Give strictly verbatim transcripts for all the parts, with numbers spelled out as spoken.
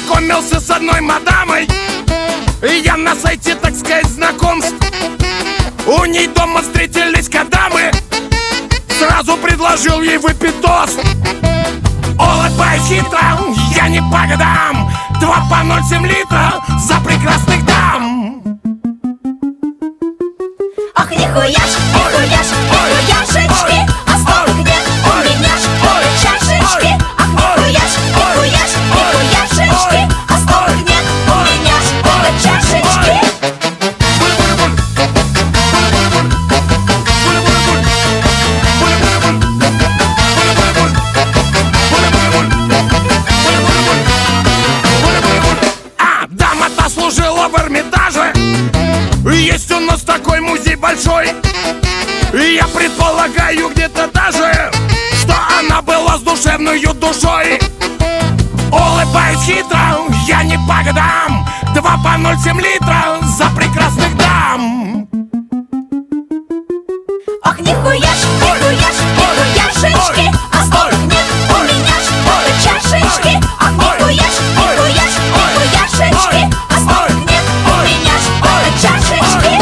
познакомился с одной мадамой, и я на сайте, так сказать, знакомств. У ней дома встретились, когда мы. Сразу предложил ей выпить тост. Улыбаюсь хитро, я не по годам. Два по ноль семь литра за прекрасных дам. Ах, нихуяш, нихуяш, нихуяшечки, остаток нет у меня ж чашечки. Ах, нихуяш, нихуяш, нихуяшечки, остаток нет у меня ж чашечки. А, дама-то служила в Эрмитаже. Есть у нас такой музей большой. И я предполагаю где-то даже, что она была с душевною душой. Улыбаюсь хитро, я не по годам. Два по ноль семь литра за прекрасных дам. Ах, нихуяш, нихуяш, нихуяшечки, остаток нет у меня ж чашечки. Ах, нихуяш, нихуяш, нихуяшечки, остаток нет у меня ж чашечки.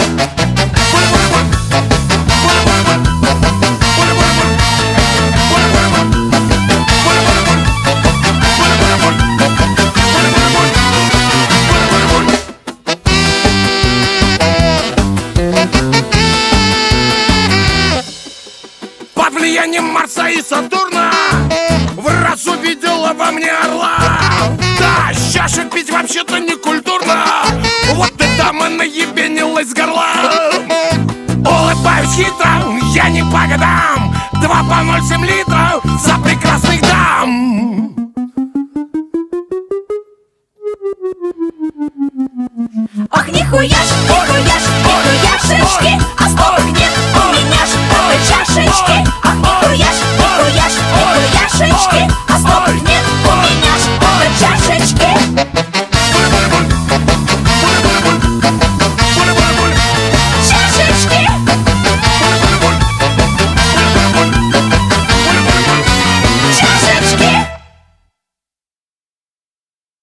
Под влиянием Марса и Сатурна в раз увидела во мне орла. Да, с чашек пить вообще-то не культурно. Вот и дама наебенилась с горла. Улыбаюсь хитро, я не по годам. Два по ноль семь литра за прекрасных дам. Ах, нихуяш, нихуяш, нихуяшечки,